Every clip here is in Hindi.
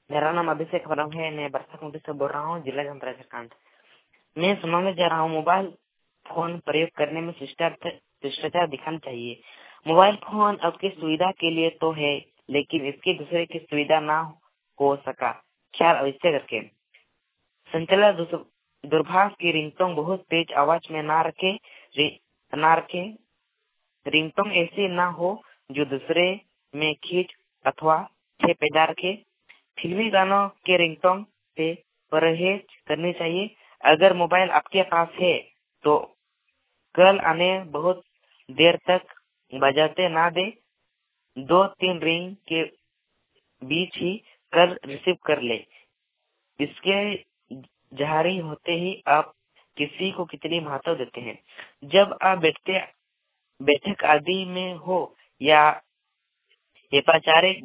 मेरा नाम अभिषेक वर्मा है। मैं बरसा कुंडी से बोल रहा हूँ, जिला जामताड़ा झारखंड। मैं सुनाने जा रहा हूँ, मोबाइल फोन प्रयोग करने में शिष्टाचार दिखाना चाहिए। मोबाइल फोन आपकी सुविधा के लिए तो है, लेकिन इसके दूसरे की सुविधा ना हो सका ख्याल अवश्य रखें। संचालक दूरभाष की रिंगटोन बहुत तेज आवाज में ना रखे। रिंगटोन ऐसी ना हो जो दूसरे में खींच अथवा छे पैदा रखे। फिल्मी गानों के रिंगटोन से परहेज करनी चाहिए। अगर मोबाइल आपके पास है तो कल आने बहुत देर तक बजाते ना दे। 2-3 रिंग के बीच ही कल रिसीव कर ले। इसके जारी होते ही आप किसी को कितनी महत्व देते हैं। जब आप बैठक आदि में हो या औपचारिक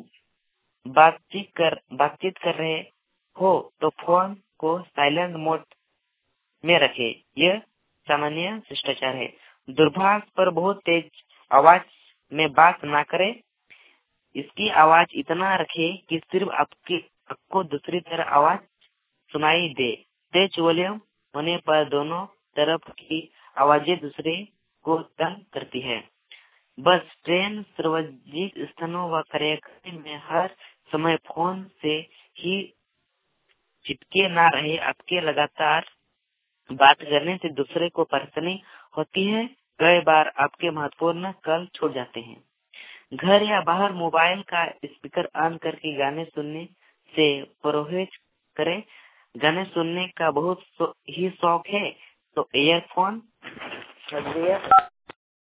बातचीत कर रहे हो तो फोन को साइलेंट मोड में रखें। यह सामान्य शिष्टाचार है। दूरभाष पर बहुत तेज आवाज में बात ना करें। इसकी आवाज इतना रखें कि सिर्फ आपको दूसरी तरफ आवाज सुनाई दे। तेज वॉल्यूम होने पर दोनों तरफ की आवाजें दूसरे को तंग करती है। बस ट्रेन, सार्वजनिक स्थानों व कार्यक्रम में हर समय फोन से ही चिपके ना रहे। आपके लगातार बात करने से दूसरे को परेशानी होती है। कई बार आपके महत्वपूर्ण कॉल छूट जाते हैं। घर या बाहर मोबाइल का स्पीकर ऑन करके गाने सुनने से परहेज करें। गाने सुनने का बहुत ही शौक है तो ईयरफोन